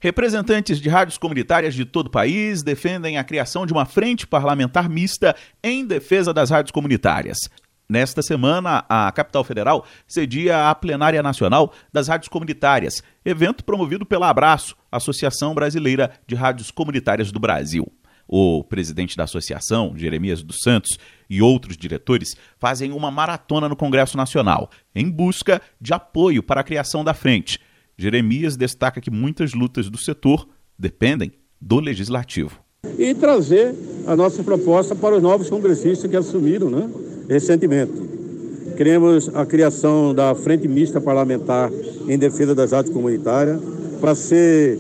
Representantes de rádios comunitárias de todo o país defendem a criação de uma frente parlamentar mista em defesa das rádios comunitárias. Nesta semana, a capital federal cedia a plenária nacional das rádios comunitárias, evento promovido pela Abraço, Associação Brasileira de Rádios Comunitárias do Brasil. O presidente da associação, Jeremias dos Santos, e outros diretores fazem uma maratona no Congresso Nacional, em busca de apoio para a criação da frente. Jeremias destaca que muitas lutas do setor dependem do Legislativo. E trazer a nossa proposta para os novos congressistas que assumiram, recentemente. Queremos a criação da Frente Mista Parlamentar em Defesa das Rádios Comunitárias para ser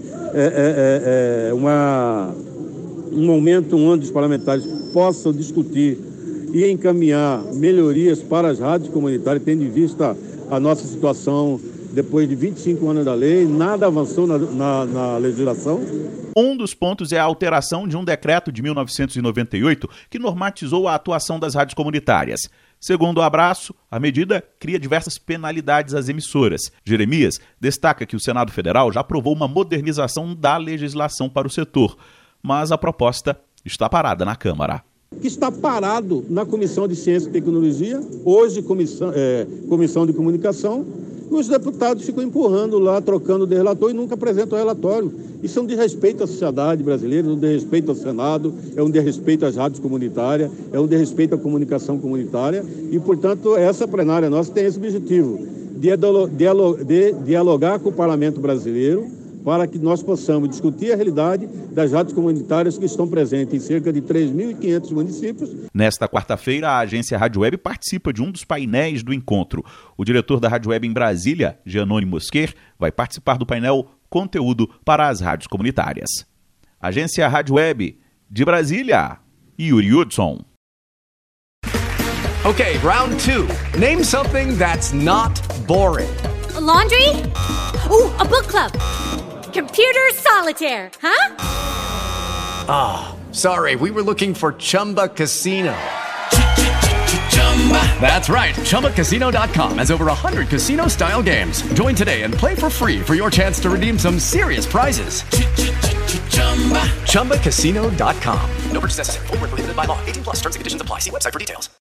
um momento onde os parlamentares possam discutir e encaminhar melhorias para as rádios comunitárias, tendo em vista a nossa situação depois de 25 anos da lei, nada avançou na legislação. Um dos pontos é a alteração de um decreto de 1998 que normatizou a atuação das rádios comunitárias. Segundo o Abraço, a medida cria diversas penalidades às emissoras. Jeremias destaca que o Senado Federal já aprovou uma modernização da legislação para o setor, mas a proposta está parada na Câmara. Que está parado na Comissão de Ciência e Tecnologia, hoje Comissão de Comunicação. Os deputados ficam empurrando lá, trocando de relator e nunca apresentam o relatório. Isso é um desrespeito à sociedade brasileira, é um desrespeito ao Senado, é um desrespeito às rádios comunitárias, é um desrespeito à comunicação comunitária e, portanto, essa plenária nossa tem esse objetivo, de dialogar com o Parlamento brasileiro para que nós possamos discutir a realidade das rádios comunitárias que estão presentes em cerca de 3.500 municípios. Nesta quarta-feira, a agência Rádio Web participa de um dos painéis do encontro. O diretor da Rádio Web em Brasília, Giannone Mosquer, vai participar do painel Conteúdo para as Rádios Comunitárias. Agência Rádio Web de Brasília, Yuri Hudson. Okay, round 2. Name something that's not boring. A laundry? Ooh, a book club. Computer solitaire, huh? Ah, sorry, we were looking for Chumba Casino. That's right, ChumbaCasino.com has over 100 casino-style games. Join today and play for free for your chance to redeem some serious prizes. ChumbaCasino.com. No purchase necessary. Void where prohibited by law. 18+ terms and conditions apply. See website for details.